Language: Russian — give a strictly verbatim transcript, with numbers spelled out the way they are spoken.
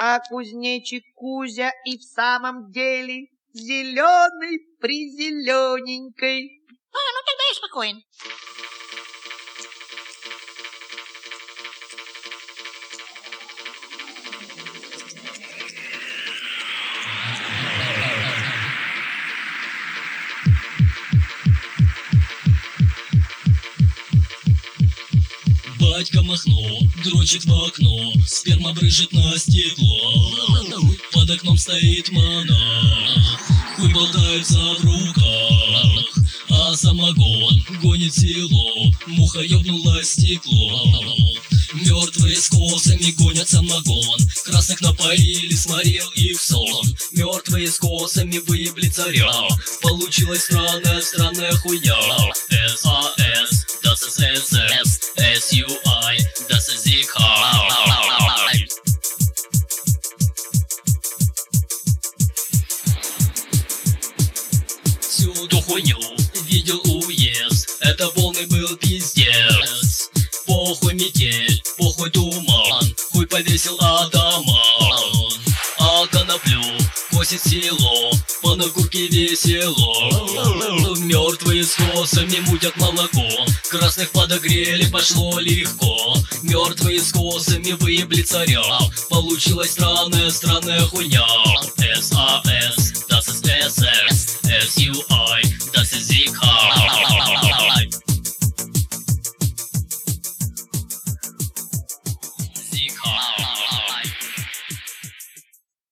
А кузнечик Кузя и в самом деле зеленый-призелененький. А, ну тогда я спокоен. Батька Махно дрочит в окно, сперма брызжет на стекло. Под окном стоит монах, хуй болтается в руках, а самогон гонит село, муха ёбнула стекло. Мертвые с косами гонят самогон, красных напоили, сморил их сон. Мертвые с косами выебли царя, получилась странная, странная хуйня. эс а эс, das ist эс эс, эс ю ай, das ist Sicherheit. Всю ту хуйню видел уезд, это полный был пиздец. Похуй метель, похуй туман, хуй повесил Адама. А коноплю косит село, по накурке весело. Мертвые с косами мутят молоко, красных подогрели, пошло легко. Мертвые с косами выебли царя, получилась странная, странная хуйня. эс а эс,